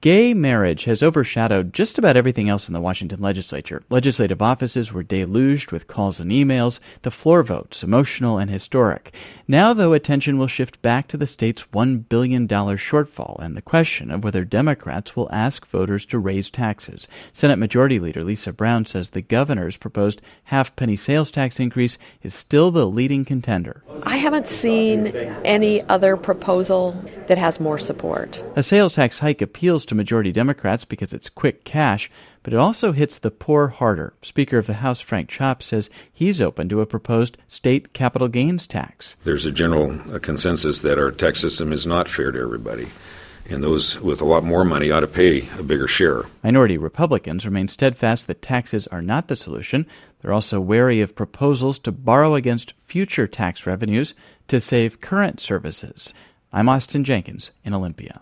Gay marriage has overshadowed just about everything else in the Washington legislature. Legislative offices were deluged with calls and emails, the floor votes emotional and historic. Now, though, attention will shift back to the state's $1 billion shortfall and the question of whether Democrats will ask voters to raise taxes. Senate Majority Leader Lisa Brown says the governor's proposed half-penny sales tax increase is still the leading contender. I haven't seen any other proposal that has more support. A sales tax hike appeals to majority Democrats because it's quick cash, but it also hits the poor harder. Speaker of the House Frank Chopp says he's open to a proposed state capital gains tax. There's a general consensus that our tax system is not fair to everybody, and those with a lot more money ought to pay a bigger share. Minority Republicans remain steadfast that taxes are not the solution. They're also wary of proposals to borrow against future tax revenues to save current services. I'm Austin Jenkins in Olympia.